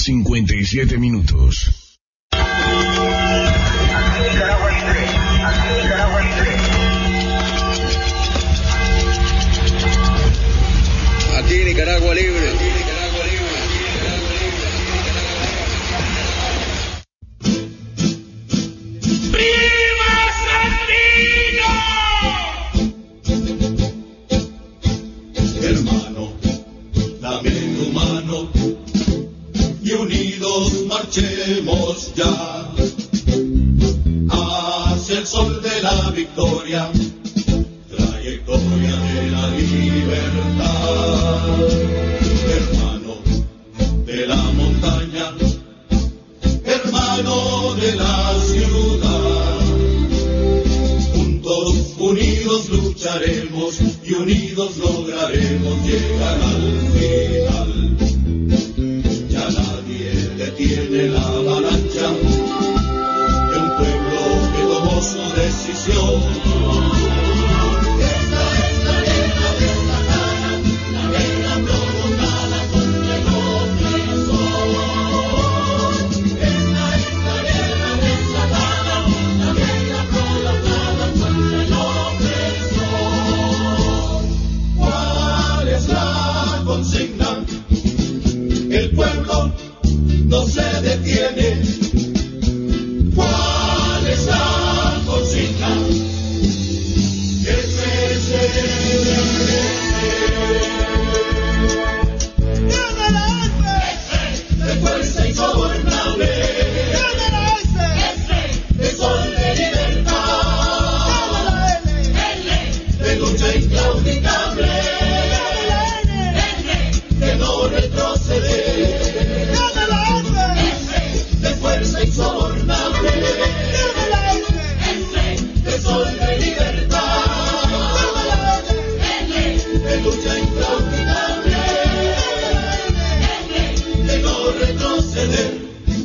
57 minutos. Aquí Nicaragua libre. ¡Viva Sandino! Hermano, dame tu mano y unidos marchemos ya hacia el sol de la victoria, trayectoria de la libertad. Hermano de la montaña, hermano de la ciudad, juntos, unidos lucharemos y unidos lograremos llegar al final. Ya nadie detiene la avalancha de un pueblo que tomó su decisión. Esta es la guerra desatada, la guerra prolongada contra el opresor. Esta es la guerra desatada, la guerra prolongada contra el opresor. ¿Cuál es la consigna? El pueblo no se detiene. ¿Cuál es la consigna? De fuerza insobornable, de sol de libertad, de lucha inclaudicable, de no retroceder. De fuerza insobornable, de sol de libertad, de lucha inclaudicable, de no retroceder.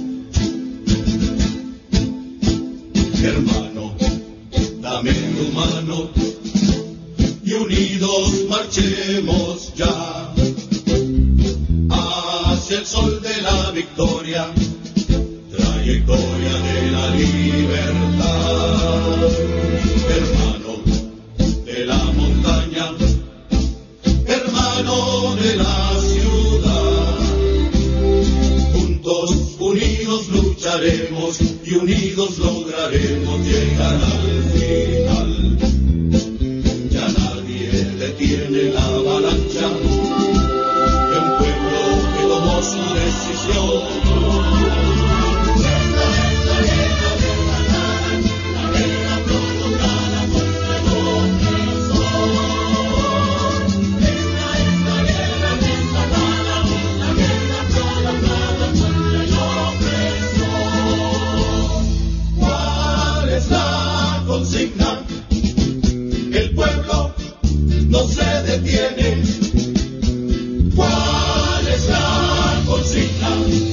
Hermano, dame tu mano y unidos marchemos ya hacia el sol de la victoria, trayectoria de la libertad. Hermano de la montaña, hermano de la ciudad, juntos, unidos lucharemos y unidos lograremos llegar al final. Ya nadie detiene la avalancha de un pueblo que tomó su decisión. El pueblo no se detiene. ¿Cuál es la consigna?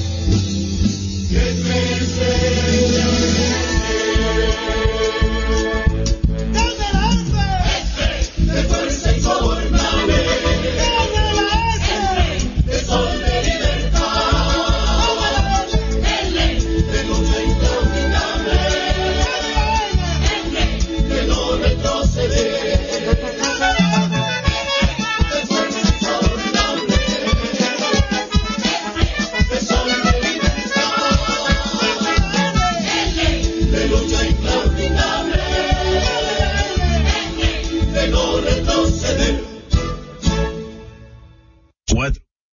De fuerza insobornable, de sol de libertad, de lucha inclaudicable, de no retroceder. De fuerza insobornable, de sol de libertad, de lucha inclaudicable, de no retroceder. What?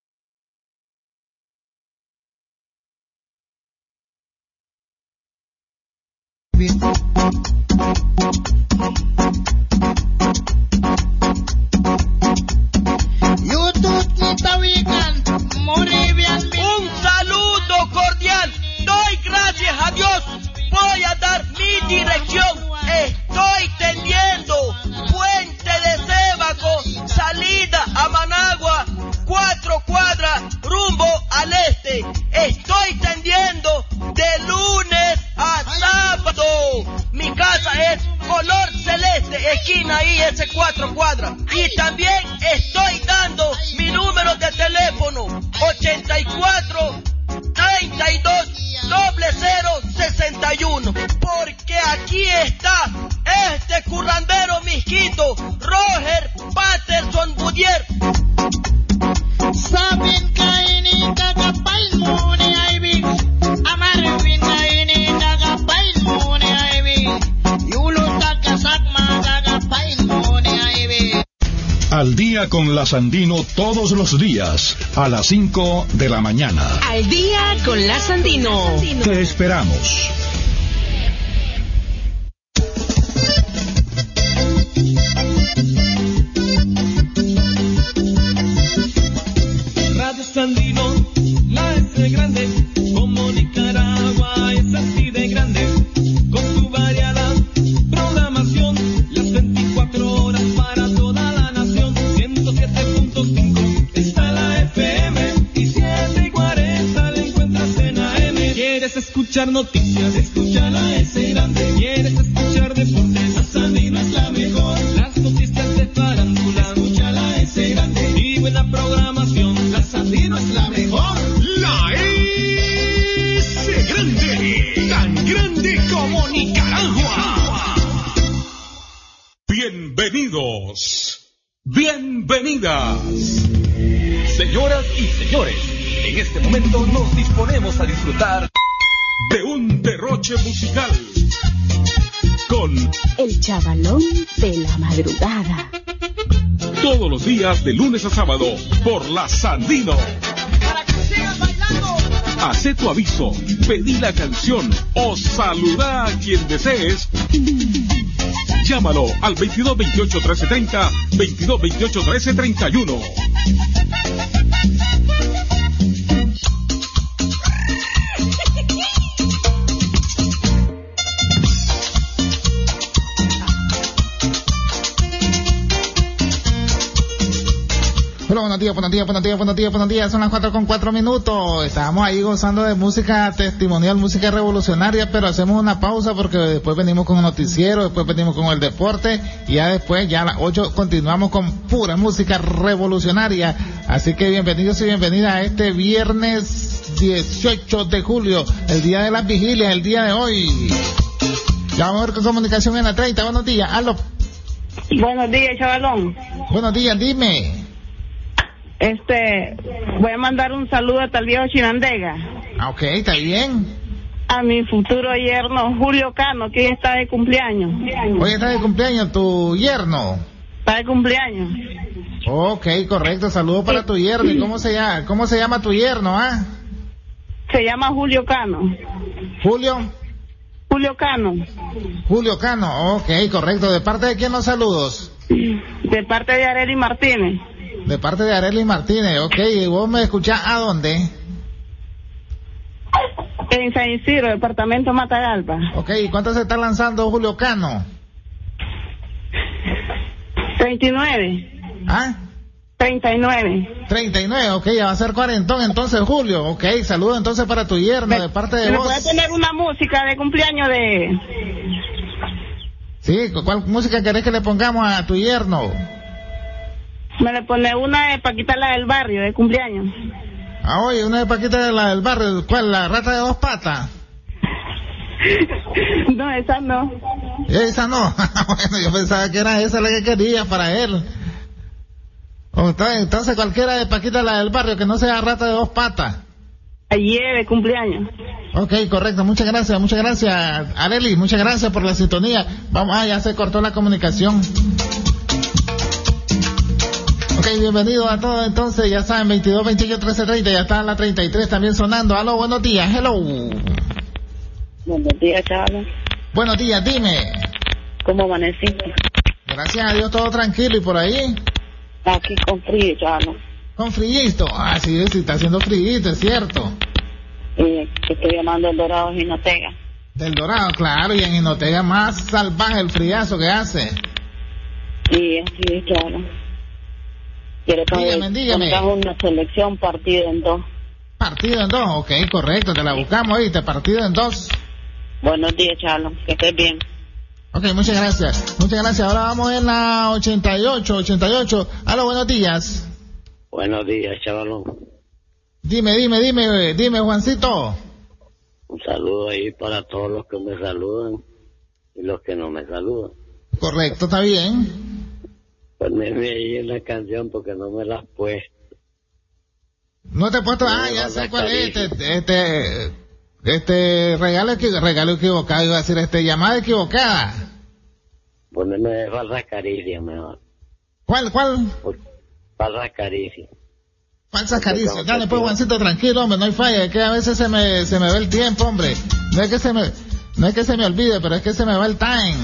Un saludo cordial. Doy gracias a Dios. Voy a dar mi dirección. Estoy tendiendo Puente de Sébaco, salida a Managua, 4 cuadras rumbo al este. Estoy tendiendo de lunes a sábado. Mi casa es color celeste, esquina IS 4 cuadras. Y también estoy dando mi número de teléfono 84 320061, porque aquí está este currandero misquito, Roger Patterson Budier. Saben kaini kagapain mo ni Ivy, amaripin kaini kagapain mo ni Ivy, yulo kakasak magagapain mo ni Ivy. Al día con la Sandino todos los días, a las 5 de la mañana. Al día con la Sandino. Te esperamos. Radio Sandino, la S grande, como Nicaragua es así de grande, con su variada programación, las 24 horas para toda la nación, 107.5 está la FM, y 7:40 la encuentras en AM. ¿Quieres escuchar noticias? Escucha la S grande. ¿Quieres escuchar deportes? La Sandino es la mejor. Las noticias de farándula, escucha la S grande. Y buena programación, la Sandino es la mejor. La S grande, tan grande como Nicaragua. Bienvenidos, bienvenidas. Señoras y señores, en este momento nos disponemos a disfrutar de un derroche musical con El Chavalón de la Madrugada. todos los días de lunes a sábado por la Sandino. Para que sigas bailando. Hacé tu aviso, pedí la canción o saluda a quien desees. Llámalo al 2228-1330, 2228-1331. Hola, buenos días, son las 4:04. Estábamos ahí gozando de música testimonial, música revolucionaria, pero hacemos una pausa porque después venimos con el noticiero, después venimos con el deporte, y ya después, ya a las 8 continuamos con pura música revolucionaria. Así que bienvenidos y bienvenidas a este viernes 18 de julio, el día de las vigilias, el día de hoy. Ya vamos a ver con comunicación en la 30. Buenos días, aló. Buenos días, chavalón. Buenos días, dime. Voy a mandar un saludo hasta el viejo Chinandega. Ok, está bien. A mi futuro yerno Julio Cano, que hoy está de cumpleaños. Hoy está de cumpleaños tu yerno. Está de cumpleaños. Ok, correcto, saludo para tu yerno. ¿Y cómo se llama tu yerno, ah? Se llama Julio Cano. ¿Julio? Julio Cano. Julio Cano, ok, correcto. ¿De parte de quién los saludos? De parte de Arely Martínez. De parte de Arely Martínez, ok. ¿Y vos me escuchás a dónde? En San Isidro, departamento Matagalpa. Ok, ¿y cuánto se está lanzando Julio Cano? 39. ¿Ah? 39. 39, ok, ya va a ser cuarentón entonces, Julio. Ok, saludo entonces para tu yerno, de parte de ¿Me vos. puede poner una música de cumpleaños de...? Sí, ¿cuál música querés que le pongamos a tu yerno? Me le pone una de Paquita, la del barrio, de cumpleaños. Ah, oye, una de Paquita de la del barrio. ¿Cuál? ¿La rata de dos patas? No, esa no. Esa no. Bueno, yo pensaba que era esa la que quería para él. Entonces cualquiera de Paquita, la del barrio, que no sea rata de dos patas. Ayer de cumpleaños. Ok, correcto. Muchas gracias, Arely. Muchas gracias por la sintonía. Vamos, ya se cortó la comunicación. Ok, bienvenidos a todos. Entonces, ya saben, 22, 28, 13, 30, ya está la 33 también sonando. Aló, buenos días, hello. Buenos días, chaval. Buenos días, dime. ¿Cómo amaneciste? Gracias a Dios, todo tranquilo. ¿Y por ahí? Aquí con frío, chaval. ¿Con frillito? Ah, sí, está haciendo frillito, es cierto. Estoy llamando El Dorado en Jinotega. Del Dorado, claro, y en Jinotega más salvaje el frillazo que hace. Sí, así es, chaval. Quiero Dígame. una selección partido en dos. Partido en dos, ok, correcto, te la buscamos ahí, partido en dos. Buenos días, Charlo, que estés bien. Ok, muchas gracias. Ahora vamos en la 88. Aló, buenos días. Buenos días, chavalón. Dime, Juancito. Un saludo ahí para todos los que me saludan y los que no me saludan. Correcto, está bien. Poneme ahí en la canción porque no me la has puesto. No te he puesto, ya sé cuál es, regalo equivocado, iba a decir, llamada equivocada. Poneme de falsa caricia mejor. ¿Cuál? Falsa caricia. Falsa caricia. Dale pues, Juancito, tranquilo, hombre, no hay falla, es que a veces se me ve el tiempo, hombre. No es que se me olvide, pero es que se me va el time.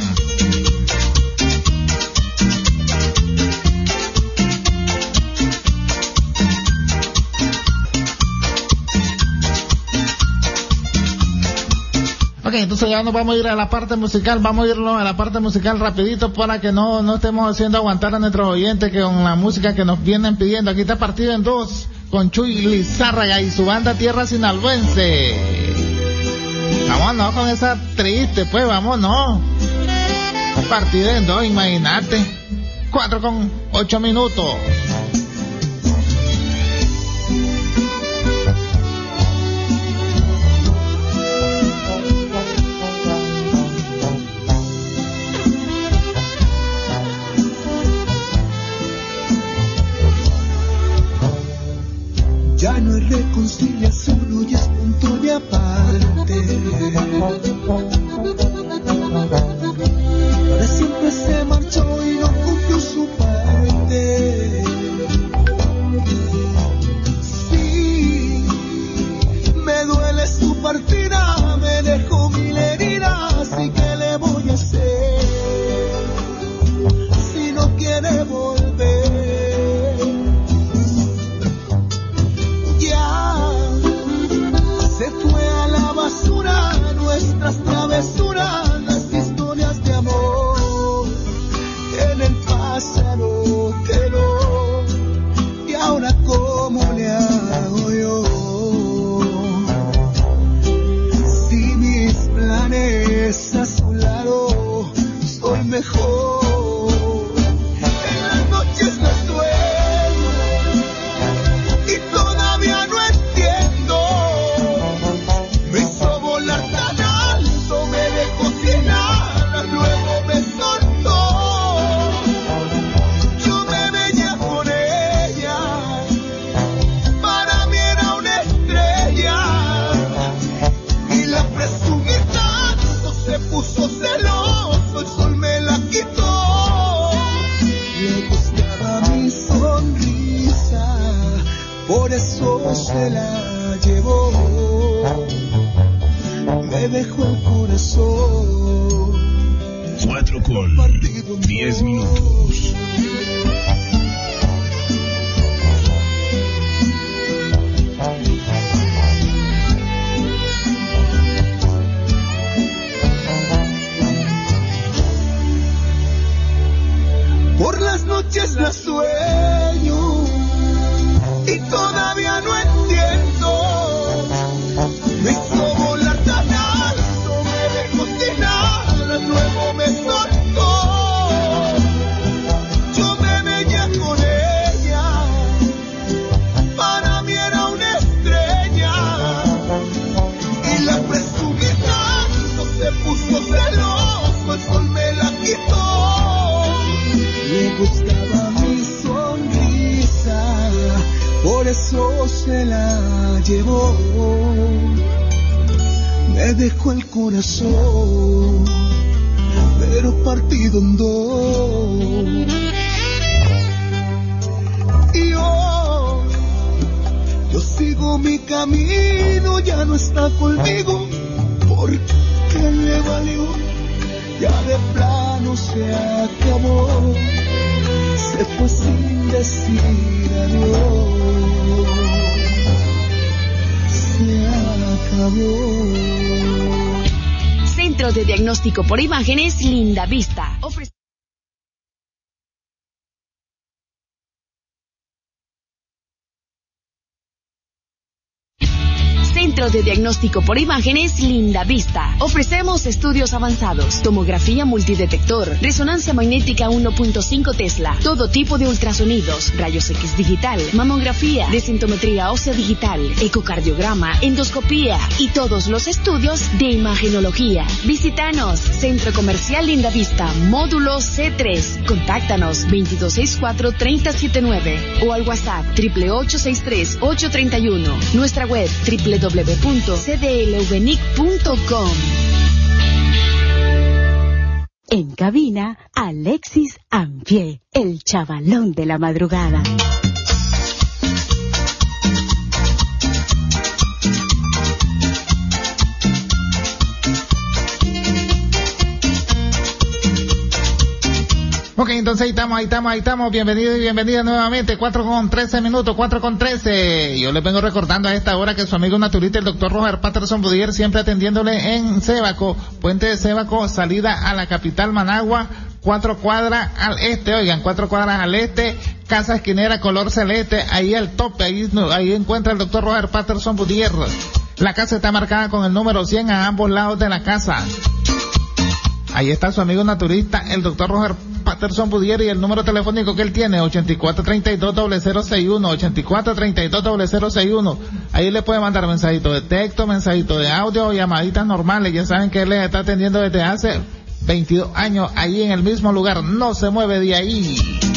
Ok, entonces ya nos vamos a ir a la parte musical, rapidito para que no estemos haciendo aguantar a nuestros oyentes que con la música que nos vienen pidiendo. Aquí está Partido en Dos con Chuy Lizárraga y su banda Tierra Sinaloense. Vámonos con esa triste, pues vámonos. Partido en Dos, imagínate. 4:08. Ya no hay reconciliación, hoy es punto de aparte. Para siempre se marchó y no cumplió su parte. Sí, me duele su partida, me dejó mil heridas, y qué le voy a hacer si no quiere volver. Se fue a la basura nuestras travesuras, las historias de amor en el pasado quedó. Y ahora cómo le hago yo, si mis planes a su lado soy mejor. En las noches no sueño y todavía no entiendo. Me hizo volar tan alto, me dejó sin alas, luego me soltó. Yo me veía con ella, para mí era una estrella, y la presumí tanto, se puso celoso, el sol me la quitó. Le gustaba mi sonrisa, por eso se la llevó. Me dejó el corazón 4:10. Por las noches la sueño y todavía no entiendo. Me hizo volar tan alto, me dejó sin alas, luego me soltó. Yo me veía con ella, para mí era una estrella, y la presumí tanto, se puso celoso, el sol me la quitó. Le gustaba mi sonrisa, por eso se la llevó. Me dejó el corazón, pero partido en dos. Y hoy yo sigo mi camino, ya no está conmigo, porque le valió, ya de plano se acabó. Se fue sin decir adiós, se acabó. Centro de Diagnóstico por Imágenes Linda Vista. Centro Centro de Diagnóstico por Imágenes Linda Vista. Ofrecemos estudios avanzados, tomografía multidetector, resonancia magnética 1.5 Tesla, todo tipo de ultrasonidos, rayos X digital, mamografía, densitometría ósea digital, ecocardiograma, endoscopía y todos los estudios de imagenología. Visítanos, Centro Comercial Linda Vista, módulo C3. Contáctanos 2264-3079 o al WhatsApp 888-63-831. Nuestra web www.cdlvenic.com. En cabina, Alexis Ampié, el chavalón de la madrugada. Ok, entonces ahí estamos, bienvenidos y bienvenidas nuevamente, 4:13, Yo les vengo recordando a esta hora que su amigo naturista, el doctor Roger Patterson Budier, siempre atendiéndole en Sébaco, Puente de Sébaco, salida a la capital Managua, 4 cuadras al este, 4 cuadras al este, casa esquinera color celeste, ahí al tope, ahí encuentra el doctor Roger Patterson Budier. La casa está marcada con el número 100 a ambos lados de la casa. Ahí está su amigo naturista, el doctor Roger Patterson Budier, y el número telefónico que él tiene, 8432-0061, 8432-0061. Ahí le puede mandar mensajito de texto, mensajito de audio o llamaditas normales. Ya saben que él les está atendiendo desde hace 22 años, ahí en el mismo lugar, no se mueve de ahí.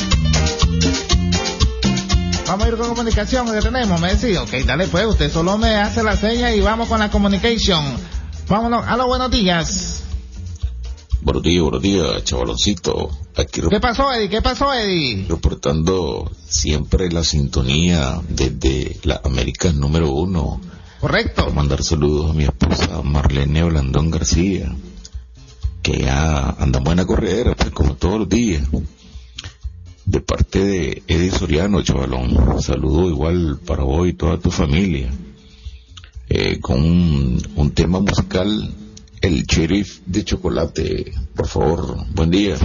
Vamos a ir con comunicación que tenemos, me decía, ok, dale pues, usted solo me hace la seña y vamos con la communication. Vámonos, aló, buenos días. Buenos días, chavaloncito. Aquí ¿Qué pasó, Eddie? Reportando siempre la sintonía desde la América número 1. Correcto. Quiero mandar saludos a mi esposa Marlene Blandón García, que ya anda en buena corredera, pues como todos los días. De parte de Eddie Soriano, chavalón. Saludo igual para vos y toda tu familia. Con un tema musical, el sheriff de chocolate, por favor. Buen día.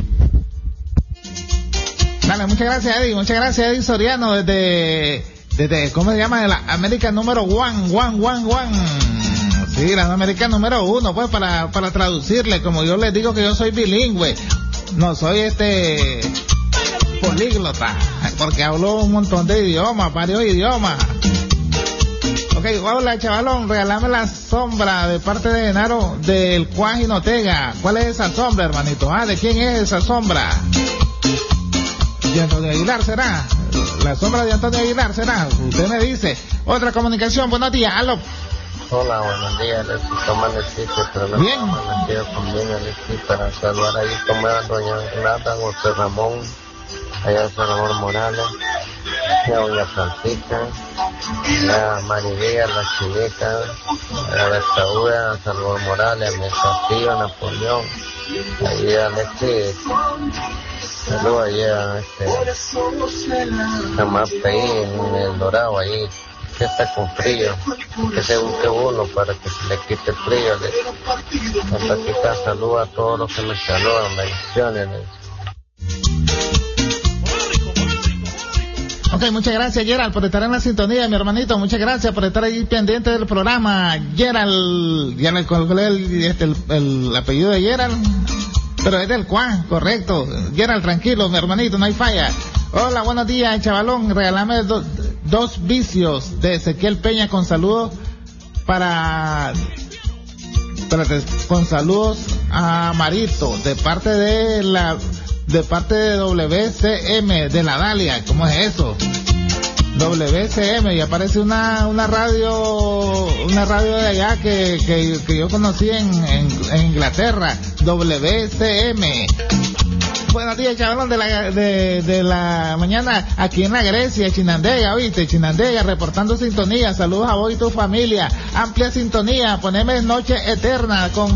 Dale, muchas gracias Eddie Soriano desde ¿cómo se llama? De la América número 1. Sí, la América número 1, pues para traducirle, como yo les digo que yo soy bilingüe, no soy políglota, porque hablo un montón de idiomas, varios idiomas. Ok, hola chavalón, regálame la sombra de parte de Genaro del Cuajín Ortega. ¿Cuál es esa sombra, hermanito? ¿De quién es esa sombra? ¿De Antonio Aguilar será? ¿La sombra de Antonio Aguilar será? Usted me dice. Otra comunicación, buenos días, aló. Hola, buenos días, Alexis, ¿cómo amaneciste? Pero no bien. Amanecido conmigo, Alexis, para saludar ahí como era doña Renata, José Ramón, allá San Ramón Morales, a doña Francisca, a Maribel, a la Chileca, a la Restadura, a Salvador Morales, a mi Castillo, a Napoleón, ahí a Alexis, saludos ahí a Mape en el Dorado, ahí que está con frío, que se busque uno para que se le quite el frío. Hasta aquí está, saludos a todos los que me saludan, bendiciones. Ok, muchas gracias Gerald por estar en la sintonía, mi hermanito, muchas gracias por estar ahí pendiente del programa. Gerald, ¿cuál es el apellido de Gerald? Pero es del Juan, correcto. Gerald, tranquilo, mi hermanito, no hay falla. Hola, buenos días, chavalón, regálame dos vicios de Ezequiel Peña con saludos con saludos a Marito, de parte de WCM, de la Dalia. ¿Cómo es eso? WCM, y aparece una radio de allá que yo conocí en Inglaterra, WCM. Buenos días, chavalón, de la mañana, aquí en la Grecia, Chinandega, ¿viste? Chinandega, reportando sintonía. Saludos a vos y tu familia. Amplia sintonía. Poneme Noche Eterna con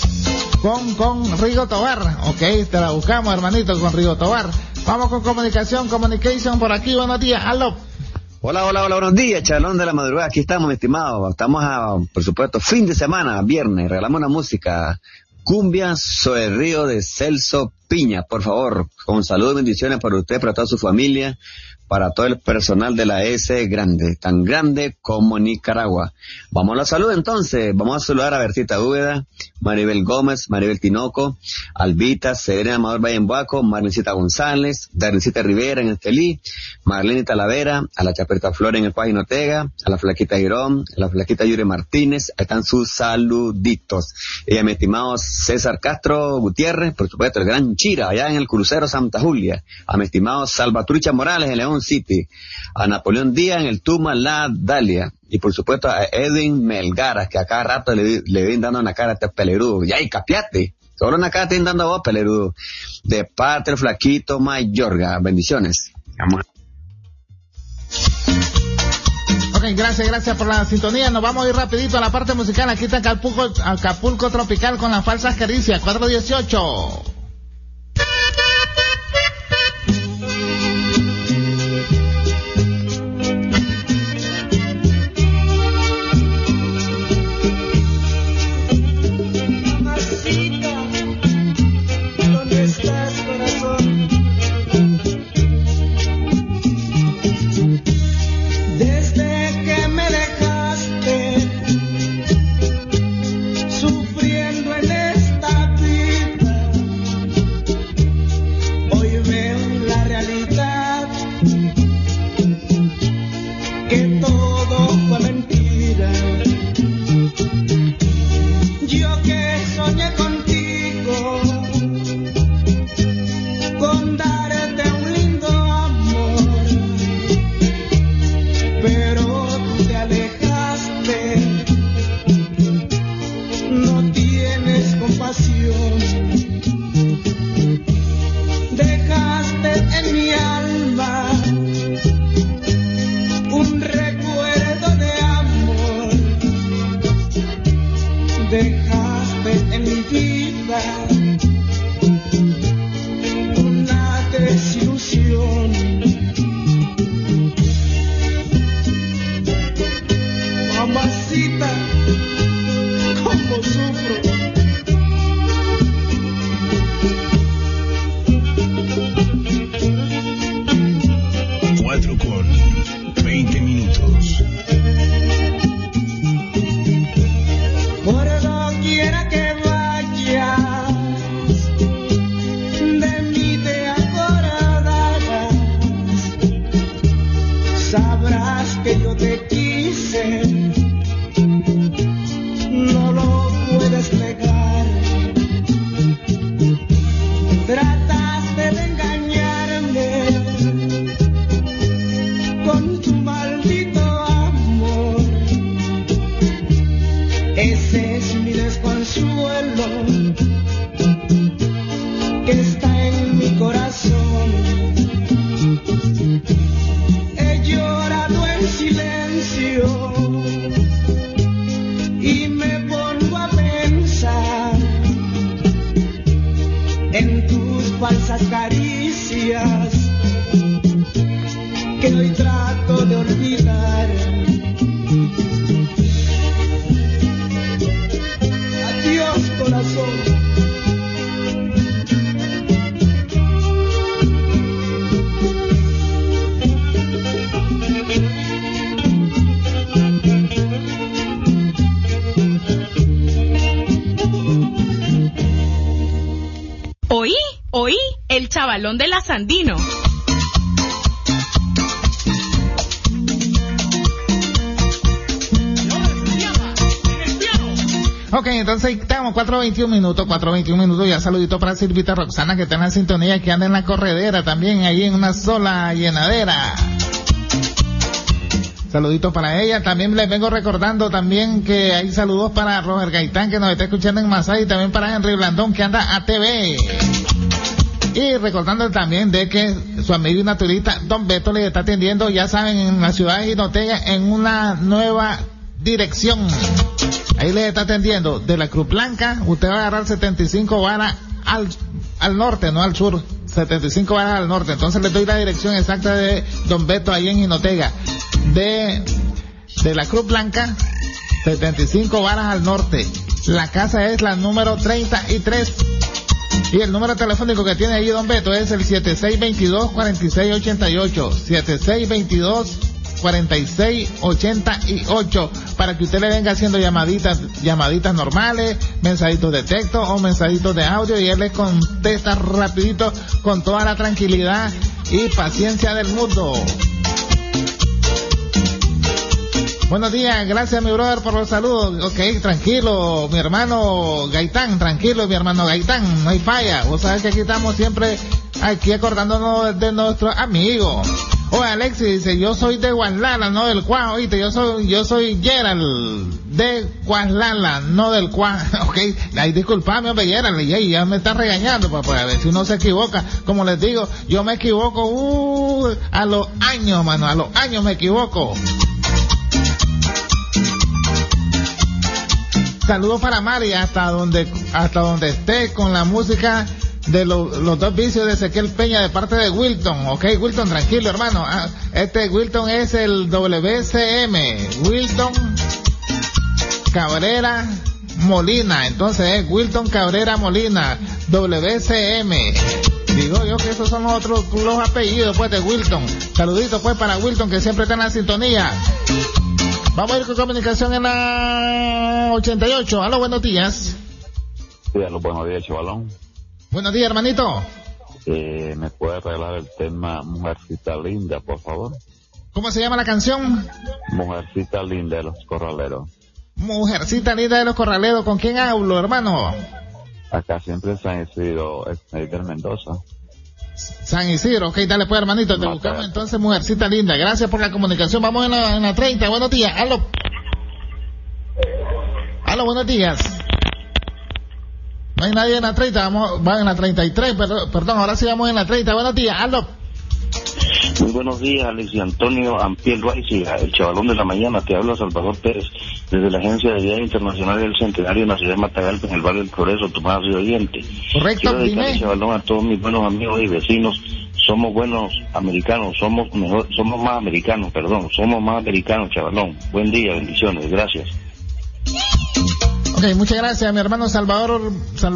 Rigo Tobar. Ok, te la buscamos, hermanito, con Rigo Tobar. Vamos con communication por aquí. Buenos días, aló. Hola, buenos días, chavalón de la madrugada. Aquí estamos, mi estimado. Estamos por supuesto, fin de semana, viernes. Regalamos una música. Cumbia sobre el río de Celso Piña, por favor, con saludos y bendiciones para usted, para toda su familia, para todo el personal de la S Grande, tan grande como Nicaragua. Vamos a la salud entonces, vamos a saludar a Bertita Úbeda, Maribel Gómez, Maribel Tinoco, Albita, Serena Amador Vallembuaco, Marlencita González, Darlencita Rivera en Estelí, Marlene Talavera, a la Chaperta Flor en el Página Ortega, a la Flaquita Girón, a la Flaquita Yuri Martínez, ahí están sus saluditos. Y a mi estimado César Castro Gutiérrez, por supuesto, el gran Chira, allá en el crucero Santa Julia, a mi estimado Salvatrucha Morales en León City, a Napoleón Díaz en el Tuma La Dalia, y por supuesto a Edwin Melgaras, que a cada rato le vienen dando una cara a este pelerudo. Ya, y capiate, solo una cara te vienen dando a vos, pelerudo. De parte del Flaquito Mayorga, bendiciones. Vamos. Ok, gracias por la sintonía. Nos vamos a ir rapidito a la parte musical. Aquí está Acapulco Tropical con las falsas caricias, 418. Sufriendo en esta vida, Chavalón de la Sandino. Ok, entonces estamos 4:21 minutos, ya saludito para Silvita Roxana que está en la sintonía, que anda en la corredera también, ahí en una sola llenadera. Saluditos para ella. También les vengo recordando también que hay saludos para Robert Gaitán, que nos está escuchando en Masay, y también para Henry Blandón, que anda a TV. Y recordando también de que su amigo y naturista Don Beto le está atendiendo, ya saben, en la ciudad de Jinotega, en una nueva dirección. Ahí les está atendiendo de la Cruz Blanca. Usted va a agarrar 75 varas al norte, no al sur. 75 varas al norte. Entonces les doy la dirección exacta de Don Beto ahí en Jinotega. De la Cruz Blanca, 75 varas al norte. La casa es la número 33. Y el número telefónico que tiene ahí don Beto es el 7622-4688. 7622-4688, para que usted le venga haciendo llamaditas normales, mensajitos de texto o mensajitos de audio, y él les contesta rapidito con toda la tranquilidad y paciencia del mundo. Buenos días, gracias mi brother por los saludos. Ok, tranquilo, mi hermano Gaitán, tranquilo, mi hermano Gaitán, no hay falla. Vos sabés que aquí estamos siempre aquí acordándonos de nuestros amigos. Oye, Alexis dice, yo soy de Guaslala, no del Cuá, oíste, yo soy Gerald de Guaslala, no del Cuá. Ok, ahí disculpame, hombre, Gerald, y ya me está regañando, pues a ver si uno se equivoca. Como les digo, yo me equivoco, a los años, mano, a los años me equivoco. Saludos para Mari hasta donde esté con la música de los dos vicios de Ezequiel Peña de parte de Wilton. Ok, Wilton, tranquilo, hermano. Wilton es el WCM, Wilton Cabrera Molina. Entonces es Wilton Cabrera Molina, WCM. Digo yo que esos son los apellidos pues de Wilton. Saluditos pues para Wilton, que siempre está en la sintonía. Vamos a ir con comunicación en la 88. Aló, buenos días. Sí, aló, buenos días, chavalón. Buenos días, hermanito. ¿Me puede arreglar el tema Mujercita Linda, por favor? ¿Cómo se llama la canción? Mujercita Linda de los Corraleros. Mujercita Linda de los Corraleros. ¿Con quién hablo, hermano? Acá siempre se han Isidro, Edgar Mendoza. San Isidro, ok, dale pues, hermanito, te buscamos entonces Mujercita Linda. Gracias por la comunicación. Vamos en la 30. Buenos días. Aló, buenos días. No hay nadie en la 30, vamos en la 33, perdón, ahora sí vamos en la 30. Buenos días. Aló. Muy buenos días, Alexis Antonio Ampiel Raicia, el chavalón de la mañana. Te habla Salvador Pérez, desde la Agencia de Viajes Internacionales del Centenario en la ciudad de Matagalpa, en el barrio del Progreso, tu más oyente. Correcto, quiero dedicarle, chavalón, a todos mis buenos amigos y vecinos. Somos buenos americanos, somos más americanos, chavalón. Buen día, bendiciones, gracias. Ok, muchas gracias, mi hermano Salvador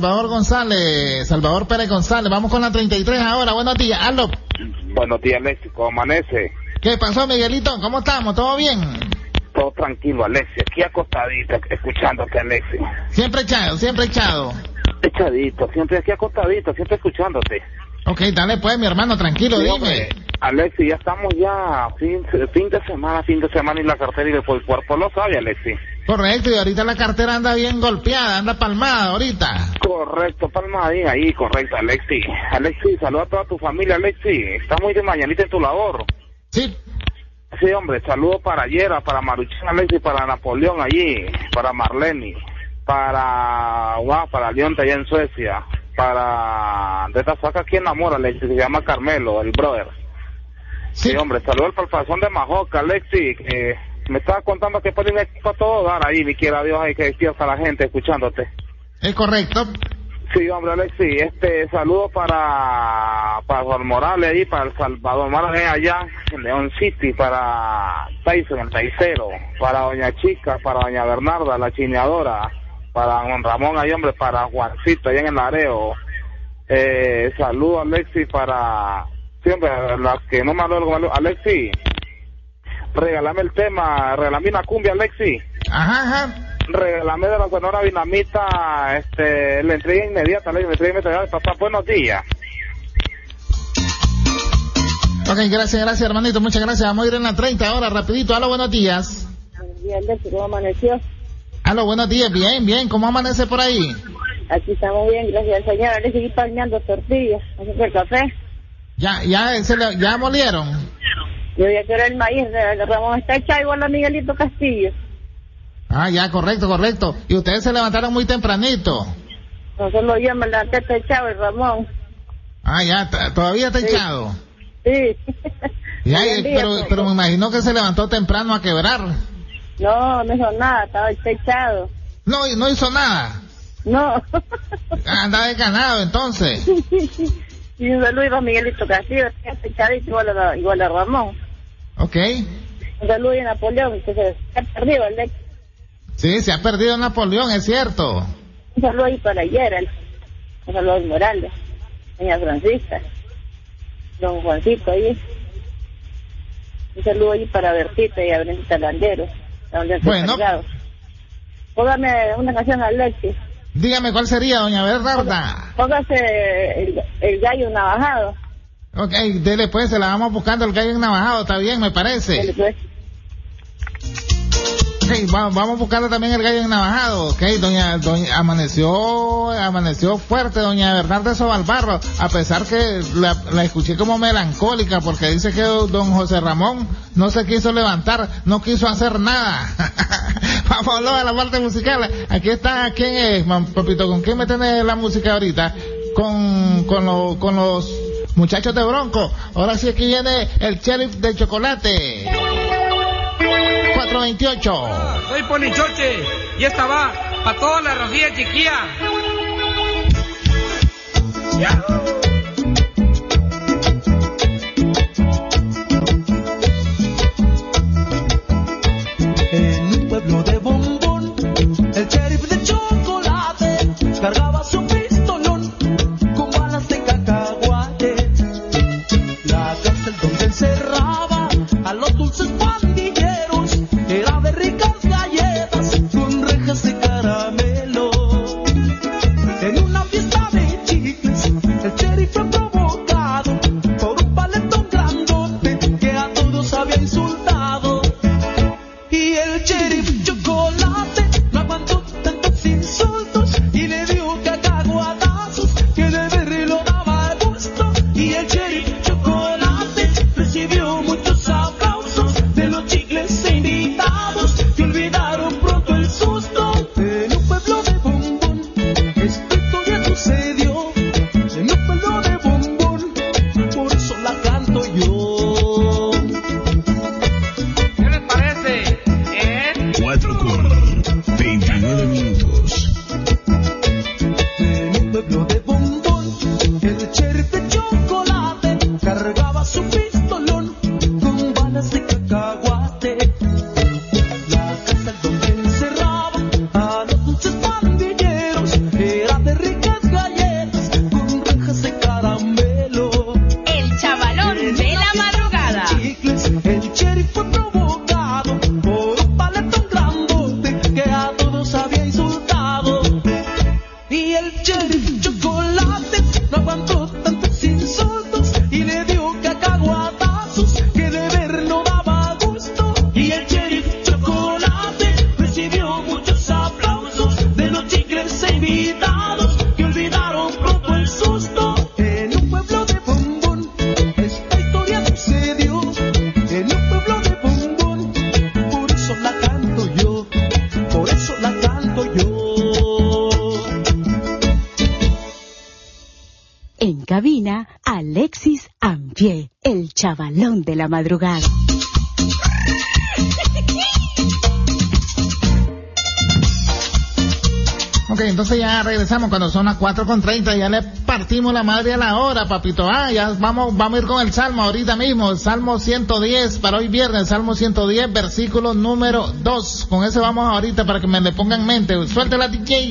Pérez González. Vamos con la 33 ahora. Buenos días. Aló. Buenos días, Alexis. ¿Cómo amanece? ¿Qué pasó, Miguelito? ¿Cómo estamos? ¿Todo bien? Todo tranquilo, Alexis. Aquí acostadito, escuchándote, Alexis. Siempre echado. Echadito, siempre aquí acostadito, siempre escuchándote. Ok, dale pues, mi hermano, tranquilo, sí, dime. Hombre, Alexis, ya estamos fin de semana y la cartera y después el cuerpo lo sabe, Alexis. Correcto, y ahorita la cartera anda bien golpeada, anda palmada ahorita. Correcto, palmadita ahí, correcto, Alexis. Alexis, saluda a toda tu familia, Alexis. Está muy de mañanita en tu labor. Sí. Sí, hombre, saludos para Yera, para Maruchín, Alexis, para Napoleón allí, para Marlene, para Leonte allá en Suecia, para de esta saca aquí en Amor, Alexis, se llama Carmelo, el brother. Sí, hombre, saludos al palpazón de Majoca, Alexis, que me estaba contando que pone un equipo a todo dar ahí, ni quiera Dios, hay que despierta a la gente escuchándote. Es correcto. Sí, hombre, Alexis, saludo para Juan Morales ahí, para el Salvador Morales allá en León City, para Tyson, el Taicero, para Doña Chica, para Doña Bernarda, la chineadora, para Juan Ramón ahí, hombre, para Juancito allá en el Areo. Saludo, Alexis, para siempre las que no me hablo, Alexis, regálame el tema, regálame una cumbia, Alexis. Ajá. Regálame de la Sonora Dinamita, la entrega inmediata, papá, buenos días. Ok, gracias, hermanito, muchas gracias. Vamos a ir en la 30 ahora, rapidito. Aló, buenos días. Buenos días, Alexis, ¿cómo amaneció? Aló, buenos días, bien, ¿cómo amanece por ahí? Aquí estamos bien, gracias al Señor. Alexis, seguí palmeando tortillas, haciendo el café. ¿Ya molieron? Yo ya quiero el maíz, Ramón está echado igual a Miguelito Castillo. Ah, ya, correcto. ¿Y ustedes se levantaron muy tempranito? No solo yo, me levanté echado el Ramón. Ah, ya, ¿todavía está echado? Sí. Ya, pero me imagino que se levantó temprano a quebrar. No hizo nada, estaba echado. No hizo nada. No. Anda desganado entonces. Y un saludo a Miguelito Castillo, está echadito igual a Ramón. Ok. Un saludo a Napoleón, que se ha perdido el ex. Sí, se ha perdido Napoleón, es cierto. Un saludo ahí para Gerald. un saludo a Morales, doña Francisca, don Juancito ahí, un saludo ahí para Bertita y a Brenda Landero, donde estoy Bueno. cargado. Póngame una canción a Alexis. Dígame cuál sería, doña Bernarda. Póngase el gallo navajado. Ok, dele pues, se la vamos buscando el gallo navajado, está bien, me parece. Dele, pues. Ok, vamos buscando también el gallo navajado. Ok, doña amaneció fuerte, doña Bernarda Sobalbarro, a pesar que la escuché como melancólica, porque dice que don José Ramón no se quiso levantar, no quiso hacer nada. Vamos a hablar de la parte musical. Aquí está, ¿quién es, papito? ¿Con quién me tiene la música ahorita? Con los muchachos de Bronco. Ahora sí, aquí viene el sheriff de chocolate. 428. Soy Polichoche y esta va para toda la rosilla chiquilla. Ya. En un pueblo de Bombón, el sheriff de chocolate cargaba su pistolón con balas de cacahuate. La cárcel donde encerraba a los dulces pandilleros era de ricas galletas con rejas de caramelo. En una fiesta de chicles, el sheriff fue provocado por un paletón grandote que a todos había insultado. Y el sheriff chocolate no aguantó tantos insultos y le dio cacahuatazos que de verlo daba gusto. Y el sheriff chocolate recibió muchos aplausos de los chicles e invitados que olvidaron pronto el susto. En un pueblo de Bombón esta historia sucedió. En un pueblo de Bombón, por eso la canto yo. ¿Qué les parece? 4:29. En un pueblo de Bombón, el sheriff de chocolate cargaba su pistolón con balas de cacahuate. La casa donde encerraba a los dulces pandilleros era de ricas galletas con rejas de caramelo. El chavalón de la madrugada. Chicles, el sheriff fue provocado por un paletón grandote que a todos había insultado. Y el sheriff chocolate no aguantó tantos insultos y le dio cacahuatazos que de ver no daba gusto. Y el sheriff chocolate recibió muchos aplausos de los chicles e invitados que olvidaron pronto el susto. En un pueblo de Bombón esta historia sucedió. En un pueblo de Bombón, por eso la canto yo, por eso la canto yo. En cabina, Alexis Ampié, el chavalón de la madrugada. Ok, entonces ya regresamos cuando son las 4:30, ya le partimos la madre a la hora, papito. Ya vamos a ir con el Salmo ahorita mismo, el Salmo 110 para hoy viernes, el Salmo 110, versículo número 2. Con ese vamos ahorita para que me le pongan en mente. Suéltela, DJ.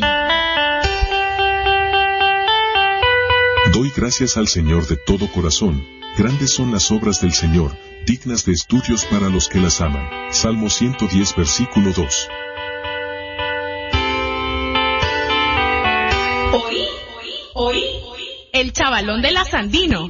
Doy gracias al Señor de todo corazón. Grandes son las obras del Señor, dignas de estudios para los que las aman. Salmo 110, versículo 2. Hoy, el chavalón de la Sandino.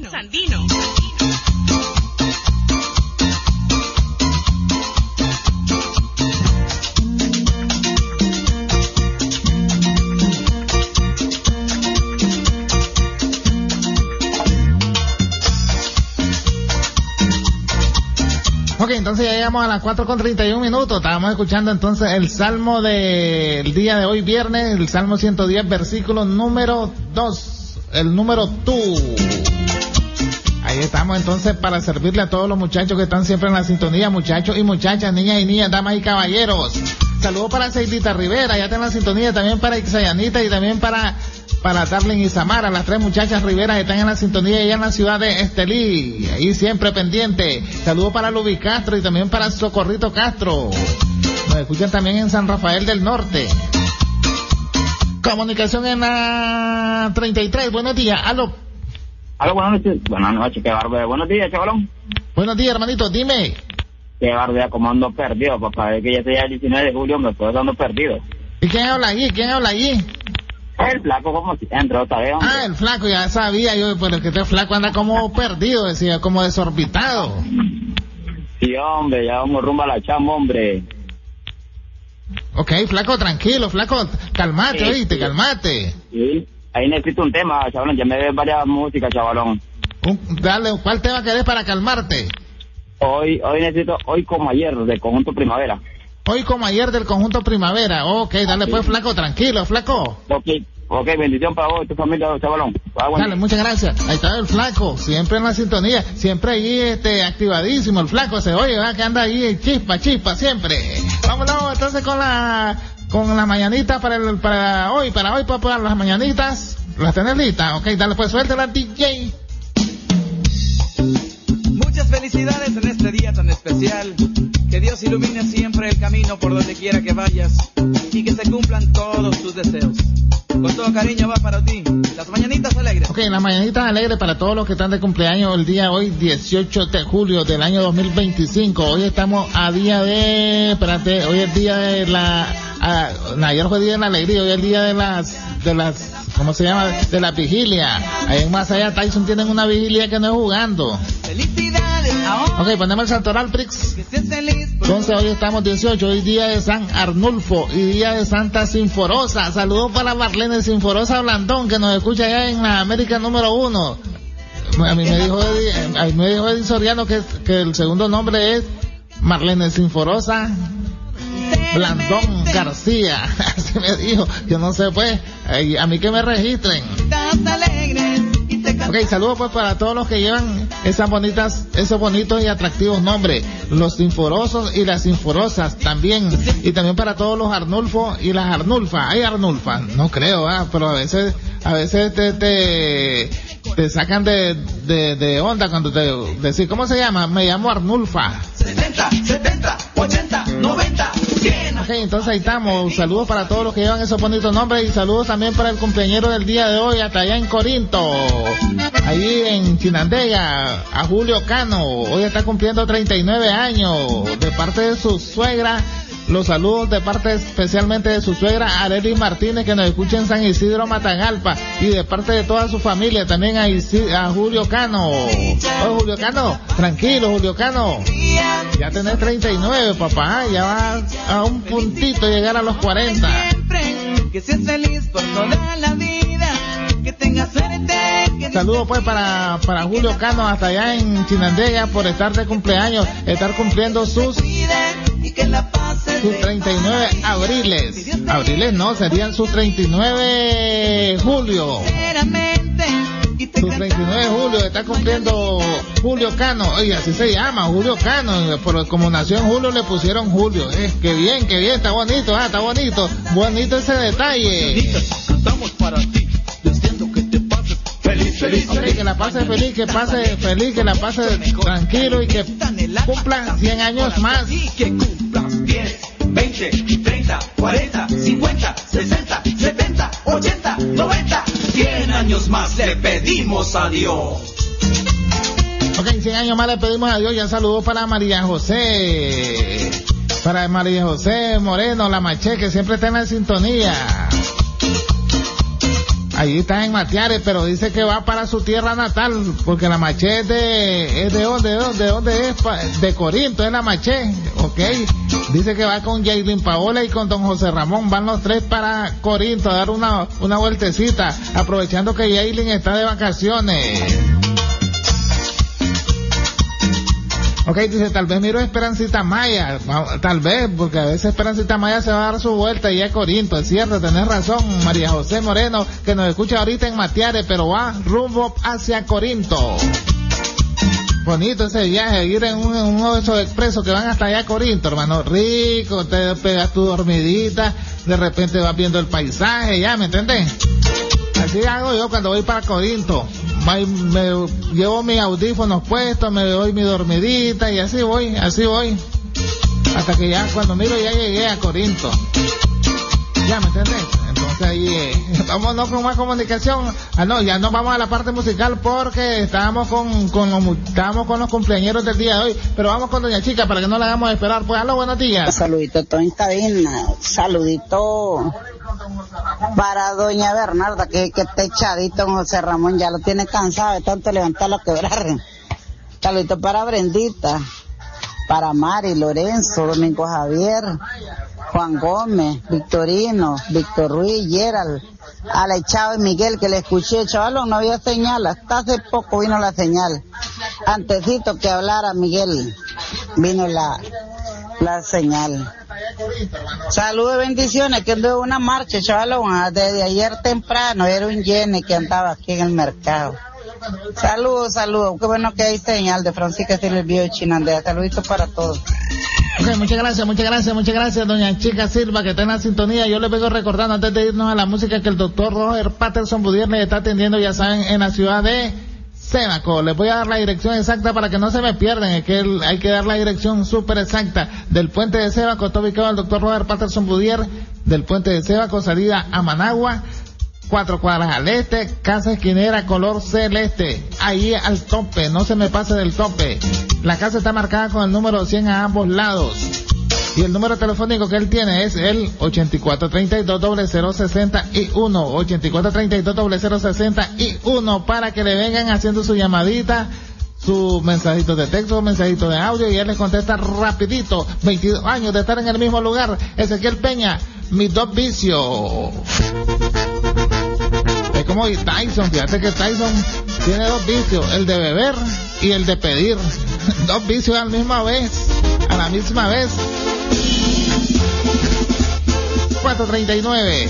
Ok, entonces ya llegamos a las 4:31. Estábamos escuchando entonces el Salmo del día de hoy viernes, el Salmo 110, versículo número 2, el número 2. Ahí estamos entonces para servirle a todos los muchachos que están siempre en la sintonía, muchachos y muchachas, niñas y niñas, damas y caballeros. Saludos para Seidita Rivera, ya está en la sintonía, también para Ixayanita y también para Darling y Samara, las tres muchachas Rivera están en la sintonía allá en la ciudad de Estelí, ahí siempre pendiente. Saludos para Lubi Castro y también para Socorrito Castro. Nos escuchan también en San Rafael del Norte. Comunicación en la 33. Buenos días. Aló, buenas noches. Buenas noches, qué barbera. Buenos días, chavalón. Buenos días, hermanito, dime. Qué barbera, como ando perdido, papá. Es que ya estoy el 19 de julio, me puedo ando perdido. ¿Y quién habla allí? El flaco, como siempre, otra vez, hombre. Ah, el flaco, ya sabía yo, pero que este flaco anda como perdido, decía, como desorbitado. Sí, hombre, ya vamos rumbo a la chamba, hombre. Ok, flaco, tranquilo, flaco, calmate, Sí, oíste, sí. calmate. Sí, ahí necesito un tema, chavalón, ya me ves varias músicas, chavalón. Dale, ¿cuál tema querés para calmarte? Hoy necesito, hoy como ayer, de Conjunto Primavera. Hoy como ayer del Conjunto Primavera. Ok, dale pues, flaco, tranquilo, flaco. Ok, bendición para vos y tu familia, chavalón. Dale, muchas gracias. Ahí está el flaco, siempre en la sintonía, siempre ahí activadísimo, el flaco se oye, ¿verdad? Que anda ahí chispa, siempre. Vámonos entonces con la mañanita para hoy, para las mañanitas. ¿Las tenés listas? Ok, dale pues, suéltala, DJ. Muchas felicidades en este día tan especial. Que Dios ilumine siempre el camino por donde quiera que vayas y que se cumplan todos tus deseos. Con todo cariño va para ti. Las mañanitas alegres. Ok, las mañanitas alegres para todos los que están de cumpleaños el día hoy, 18 de julio del año 2025. Hoy estamos a día de... Espérate, hoy es día de ayer fue día de la alegría, hoy es el día de las ¿cómo se llama? De la vigilia. Ahí en Más Allá Tyson tienen una vigilia que no es jugando. Felicidades ahora. Ok, ponemos el santoral, Prix. Entonces hoy estamos 18, hoy día de San Arnulfo y día de Santa Sinforosa. Saludos para Marlene Sinforosa Blandón, que nos escucha allá en la América número 1. A mí me dijo Eddie Soriano que el segundo nombre es Marlene Sinforosa Blandón García. Así me dijo, yo no sé pues, a mí que me registren. Ok, saludos pues para todos los que llevan esos bonitos y atractivos nombres, los sinforosos y las sinforosas también, y también para todos los Arnulfo y las Arnulfas. ¿Hay Arnulfas? No creo, pero a veces te sacan de onda cuando te decís, ¿cómo se llama? Me llamo Arnulfa. 70, 80, 90, 100. Ok, entonces ahí estamos. Saludos para todos los que llevan esos bonitos nombres y saludos también para el cumpleañero del día de hoy, hasta allá en Corinto, ahí en Chinandega, a Julio Cano. Hoy está cumpliendo 39 años, de parte de su suegra. Los saludos de parte especialmente de su suegra Arely Martínez, que nos escucha en San Isidro Matagalpa, y de parte de toda su familia también a Julio Cano. Oye, Julio Cano, tranquilo, Julio Cano, ya tenés 39, papá, ya va a un puntito llegar a los 40. Que seas feliz por toda la vida, que tengas suerte. Saludos pues para Julio Cano hasta allá en Chinandega por estar de cumpleaños, estar cumpliendo sus 39 abriles no, serían sus 39 julio. Sus 39 de julio está cumpliendo Julio Cano. Oye, así se llama, Julio Cano. Como nació en julio le pusieron Julio. Qué bien, está bonito, está bonito. Bonito ese detalle. Cantamos para ti, deseando que te pases feliz. Ok, que la pase feliz, que la pase tranquilo y que cumplan 100 años más. Que cumplan 10, 20, 30, 40, 50, 60, 70, 80, 90, 100 años más le pedimos a Dios. Ok, 100 años más le pedimos a Dios. Ya saludos para María José. Para María José Moreno, la Maché, que siempre está en la sintonía. Allí está en Matiares, pero dice que va para su tierra natal, porque la Maché es de dónde es, de Corinto, es la Maché, ok. Dice que va con Yailin Paola y con don José Ramón, van los tres para Corinto a dar una vueltecita, aprovechando que Yailin está de vacaciones. Ok, dice, tal vez miro Esperancita Maya, tal vez, porque a veces Esperancita Maya se va a dar su vuelta y a Corinto, es cierto, tenés razón, María José Moreno, que nos escucha ahorita en Matiares, pero va rumbo hacia Corinto. Bonito ese viaje, ir en uno de esos expresos que van hasta allá a Corinto, hermano, rico, te pegas tu dormidita, de repente vas viendo el paisaje, ya, ¿me entendés? Así hago yo cuando voy para Corinto. Me llevo mis audífonos puestos, me doy mi dormidita y así voy. Hasta que ya, cuando miro, ya llegué a Corinto. Ya, ¿me entendés? Entonces ahí, vámonos con más comunicación. No, ya nos vamos a la parte musical porque estábamos con los cumpleañeros del día de hoy, pero vamos con doña Chica para que no la hagamos esperar. Pues, aló, buenos días. Saludito todo en cabina, saludito para doña Bernarda, que está echadito con José Ramón, ya lo tiene cansado de tanto levantarlo a quebrar. Saludito para Brendita, para Mari, Lorenzo, Domingo Javier, Juan Gómez, Victorino, Víctor Ruiz, Gerald, a la Chavo y Miguel, que le escuché, chavalón, no había señal, hasta hace poco vino la señal. Antesito que hablara Miguel, vino la señal. Saludos y bendiciones, que anduve una marcha, chavalón, desde ayer temprano, era un llene que andaba aquí en el mercado. Saludos, qué bueno que hay señal de Francisca Silvio de Chinandea, saluditos para todos. Ok, muchas gracias, doña Chica Silva, que está en la sintonía. Yo les vengo recordando, antes de irnos a la música, que el doctor Roger Patterson Budier le está atendiendo, ya saben, en la ciudad de Sénaco. Les voy a dar la dirección exacta para que no se me pierdan, es que hay que dar la dirección súper exacta. Del puente de Sénaco está ubicado el doctor Roger Patterson Budier, del puente de Sénaco, salida a Managua, 4 cuadras al este, casa esquinera color celeste, ahí al tope, no se me pase del tope. La casa está marcada con el número 100 a ambos lados. Y el número telefónico que él tiene es el 8432-0061, 8432-0061, para que le vengan haciendo su llamadita, su mensajito de texto, mensajito de audio, y él les contesta rapidito. 22 años de estar en el mismo lugar. Ezequiel Peña, mis dos vicios. Es como Tyson, fíjate que Tyson tiene dos vicios, el de beber y el de pedir. Dos vicios a la misma vez. 439.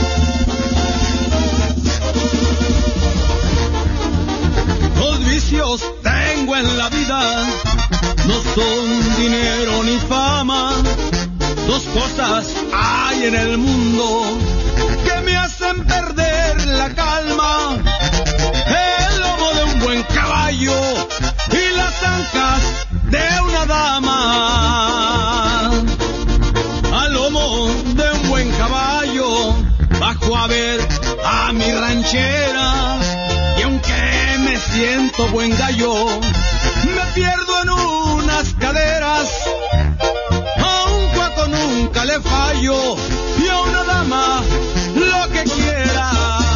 Dos vicios tengo en la vida, no son dinero ni fama. Dos cosas hay en el mundo que me hacen perder la calma: el lomo de un buen caballo y las ancas de una dama. Al lomo de un buen caballo bajo a ver a mi ranchera, y aunque me siento buen gallo, me pierdo en unas caderas. A un cuaco nunca le fallo, y a una dama lo que quiera.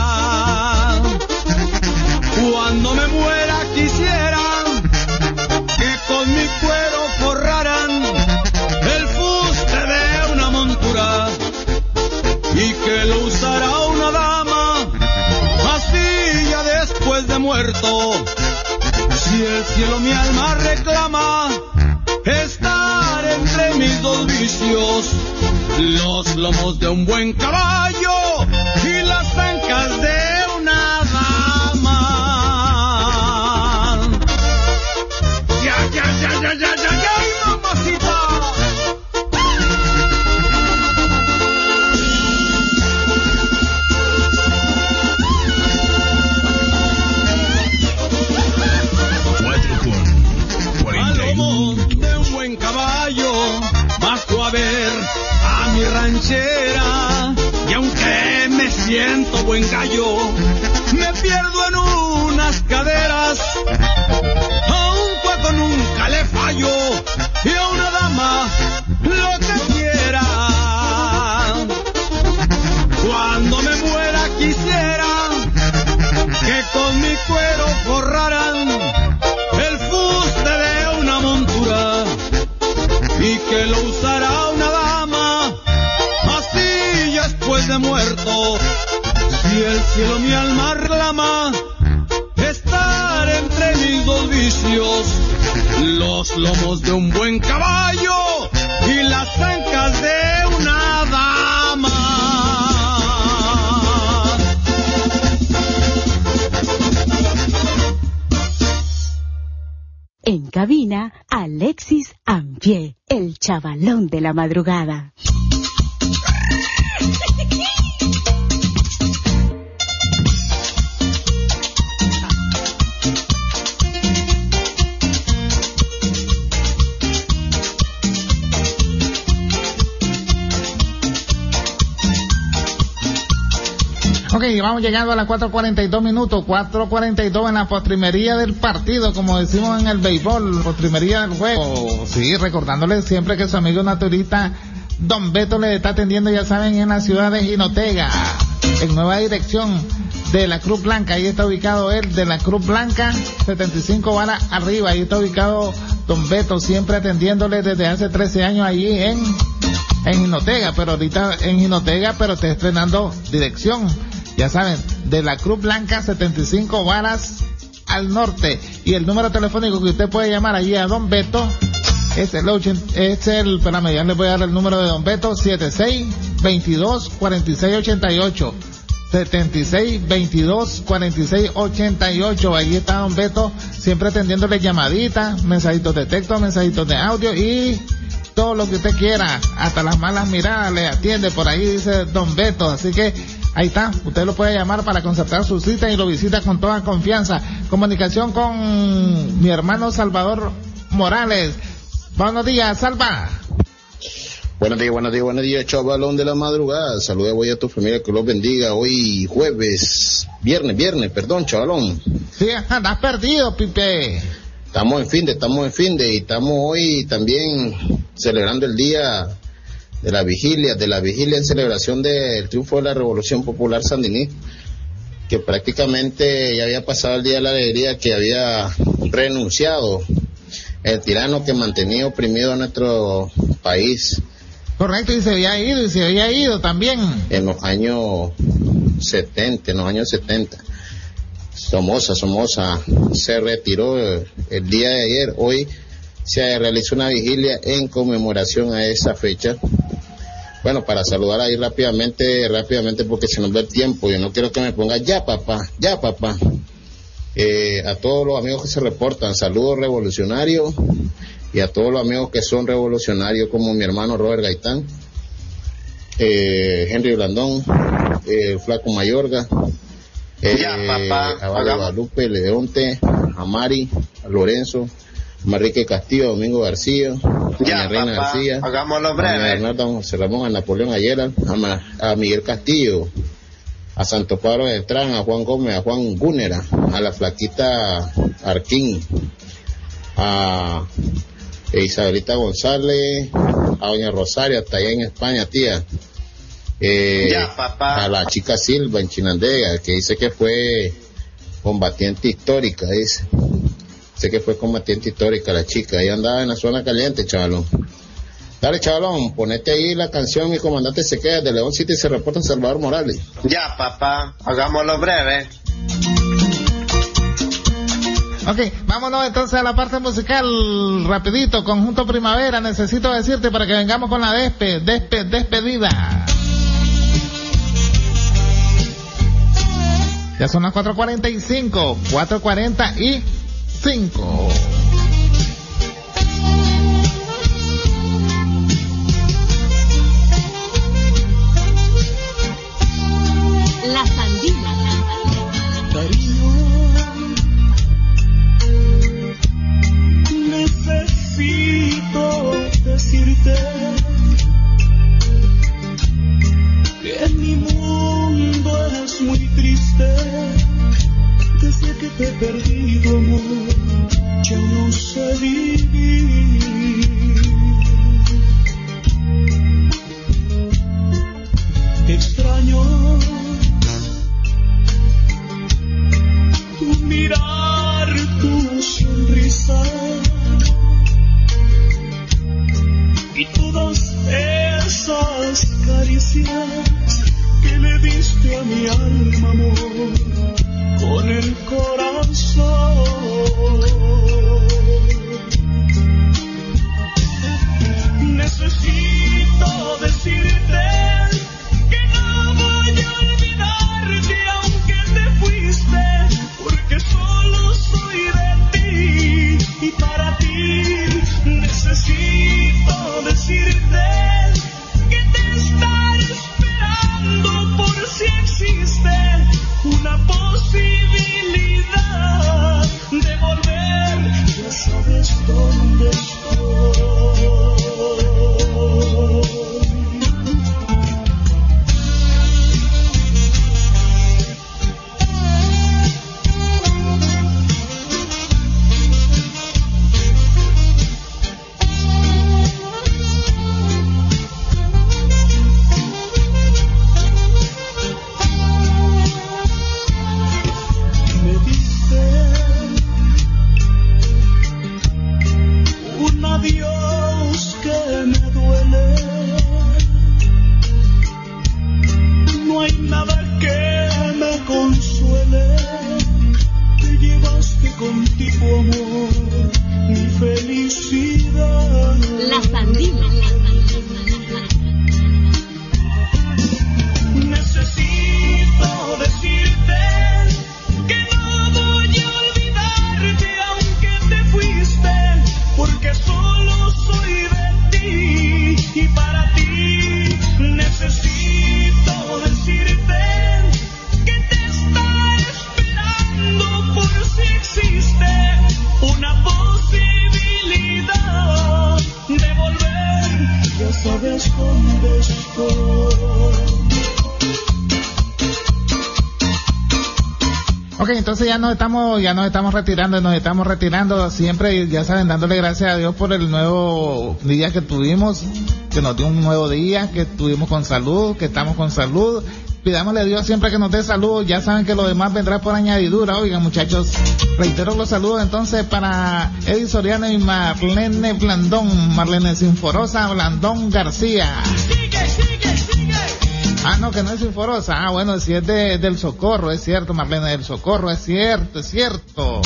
Cuando me muera quisiera que con mi cuero forraran el fuste de una montura, y que lo usara una dama así ya después de muerto. Si el cielo mi alma reclama estar entre mis dos vicios, los lomos de un buen caballo y las ancas de una dama. Ya, mamacita. Caballo bajo a ver a mi ranchera, y aunque me siento buen gallo, me pierdo en unas caderas. A un cuaco nunca le fallo, y a una dama lo que quiera. Cuando me muera quisiera que con mi cuero forraran el fuste de una montura, y que lo usará una dama así ya después de muerto. Si el cielo mi alma reclama estar entre mis dos vicios, los lomos de un buen caballo y las ancas de una dama. En cabina, Alexis Ampié, el chavalón de la madrugada. Ok, vamos llegando a las 4:42 minutos, 4:42 en la postrimería del partido, como decimos en el béisbol, postrimería del juego. Sí, recordándoles siempre que su amigo naturista Don Beto le está atendiendo, ya saben, en la ciudad de Jinotega, en nueva dirección de la Cruz Blanca. Ahí está ubicado él, de la Cruz Blanca, 75 varas arriba. Ahí está ubicado Don Beto, siempre atendiéndole desde hace 13 años allí en Jinotega, pero ahorita en Jinotega, pero está estrenando dirección. Ya saben, de la Cruz Blanca, 75 varas al norte. Y el número telefónico que usted puede llamar allí a Don Beto espérame, ya les voy a dar el número de Don Beto, 7622-4688. 7622-4688. Ahí está Don Beto, siempre atendiéndole llamaditas, mensajitos de texto, mensajitos de audio y todo lo que usted quiera, hasta las malas miradas le atiende por ahí, dice Don Beto. Así que ahí está, usted lo puede llamar para concertar su cita y lo visita con toda confianza. Comunicación con mi hermano Salvador Morales. Buenos días, Salva. Buenos días, chavalón de la madrugada. Saluda voy a tu familia, que los bendiga. Hoy viernes, chavalón. Sí, andas perdido, Pipe. Estamos en fin de y estamos hoy también celebrando el día de la vigilia en celebración del triunfo de la Revolución Popular Sandinista, que prácticamente ya había pasado el día de la alegría, que había renunciado el tirano que mantenía oprimido a nuestro país. Correcto, y se había ido también. En los años 70. Somoza se retiró el día de ayer. Hoy se realizó una vigilia en conmemoración a esa fecha. Bueno, para saludar ahí rápidamente, porque se nos ve el tiempo. Yo no quiero que me ponga ya papá. A todos los amigos que se reportan, saludos revolucionarios, y a todos los amigos que son revolucionarios, como mi hermano Robert Gaitán, Henry Blandón, el Flaco Mayorga, a Guadalupe, Leonte, a Mari, a Lorenzo, a Manrique Castillo, a Domingo García, a Reina García, hagámoslo breve, a Bernardo, a José Ramón, a Napoleón Ayala, a Miguel Castillo, a Santo Pablo de Entrán, a Juan Gómez, a Juan Gúnera, a la flaquita Arquín, a Isabelita González, a doña Rosario, hasta allá en España, tía, a la chica Silva en Chinandega, que dice que fue combatiente histórica, dice que fue combatiente histórica la chica, ahí andaba en la zona caliente, chavalón. Dale, chavalón, ponete ahí la canción Mi Comandante se queda, de León City, se reporta Salvador Morales. Ya, papá, hagámoslo breve. Ok, vámonos entonces a la parte musical, rapidito, Conjunto Primavera, necesito decirte para que vengamos con la despedida. Ya son las 4:45, 4:45. La Sandina. Cariño, necesito decirte que mi mundo es muy triste. Desde que te he perdido, amor, ya no sé vivir. Te extraño, tu mirar, tu sonrisa y todas esas caricias que le diste a mi alma, amor, con el corazón. Necesito decirte que no voy a olvidarte aunque te fuiste, porque solo soy de ti y para ti. Necesito decirte que te estaré esperando por si existe una posibilidad. Ok, entonces ya nos estamos retirando siempre, ya saben, dándole gracias a Dios por el nuevo día que tuvimos, que nos dio un nuevo día, que estuvimos con salud, que estamos con salud. Pidámosle a Dios siempre que nos dé salud, ya saben que lo demás vendrá por añadidura. Oigan, muchachos, reitero los saludos entonces para Eddie Soriano y Marlene Blandón, Marlene Sinforosa Blandón García. Ah, no, que no es Sinforosa. Ah, bueno, si es del Socorro, es cierto, Marlene del Socorro, es cierto.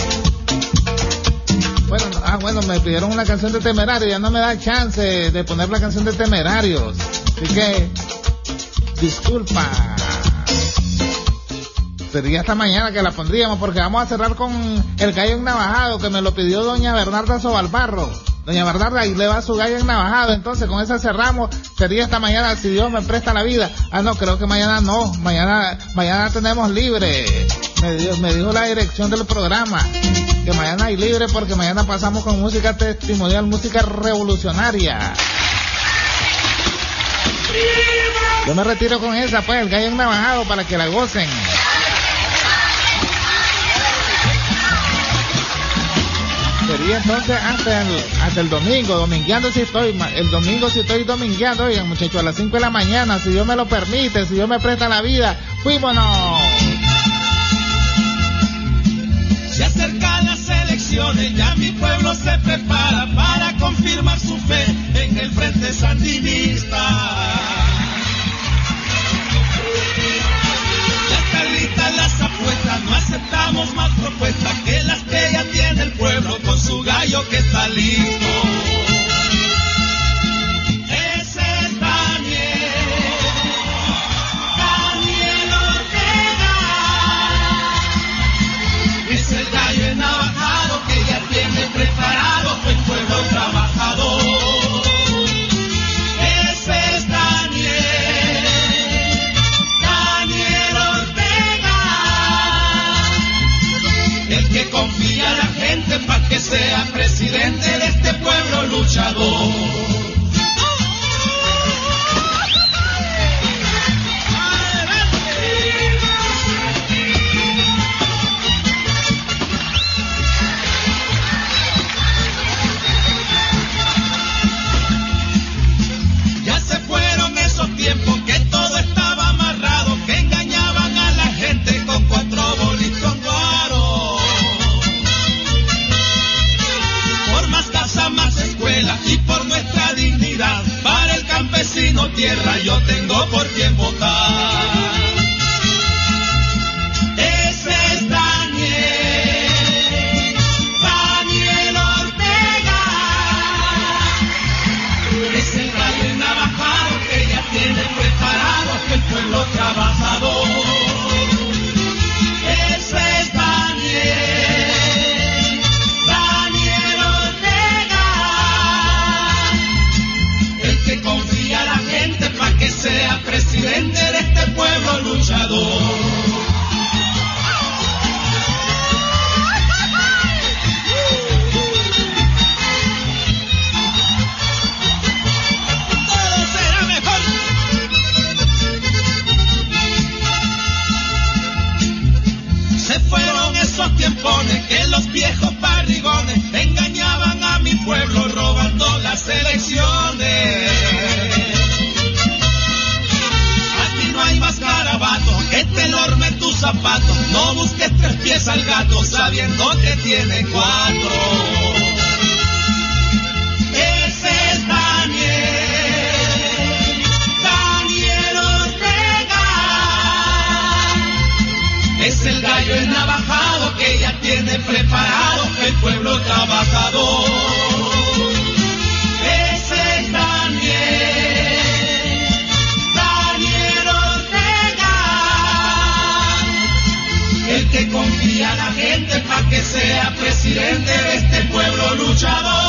Bueno, me pidieron una canción de Temerarios, ya no me da chance de poner la canción de Temerarios. Así que, disculpa. Sería esta mañana que la pondríamos, porque vamos a cerrar con el gallo ennavajado, que me lo pidió doña Bernarda Sobalbarro. Doña Bernarda, y le va su gallo ennavajado, entonces con esa cerramos. Sería esta mañana, si Dios me presta la vida. Ah, no, creo que mañana no, mañana tenemos libre. Me dijo la dirección del programa que mañana hay libre, porque mañana pasamos con música testimonial, música revolucionaria. Yo me retiro con esa, pues, el gallo ennavajado, para que la gocen. Sería entonces hasta el domingo, domingueando si estoy, el domingo si estoy domingueando, oigan, muchachos, a las 5 de la mañana, si Dios me lo permite, si Dios me presta la vida, ¡fuímonos! Se acercan las elecciones, ya mi pueblo se prepara para confirmar su fe en el frente sandinista. Las apuestas, no aceptamos más propuestas que las que ya tiene el pueblo con su gallo que está listo. Ese es Daniel Ortega, es el gallo ennavajado que ya tiene preparado el pueblo trabajador. Ese es que confía a la gente para que sea presidente de este pueblo luchador. Ya se fueron esos tiempos que todo estaba amarrado, que engañaban a la gente con 4 bolitos guaros. Más escuela y por nuestra dignidad, para el campesino tierra yo tengo por quien votar. Ese es Daniel Ortega, es el gallo ennavajado que ya tiene preparado el pueblo trabajador. Ese es que confía a la gente para que sea presidente de este pueblo luchador. Todo será mejor. Se fueron esos tiempones que los viejos barrigones engañaban a mi pueblo robando las elecciones. Este enorme es tu zapato, no busques 3 pies al gato sabiendo que tiene 4. Ese es Daniel Ortega, es el gallo ennavajado que ya tiene preparado el pueblo trabajador. Ese es el que confía a la gente para que sea presidente de este pueblo luchador.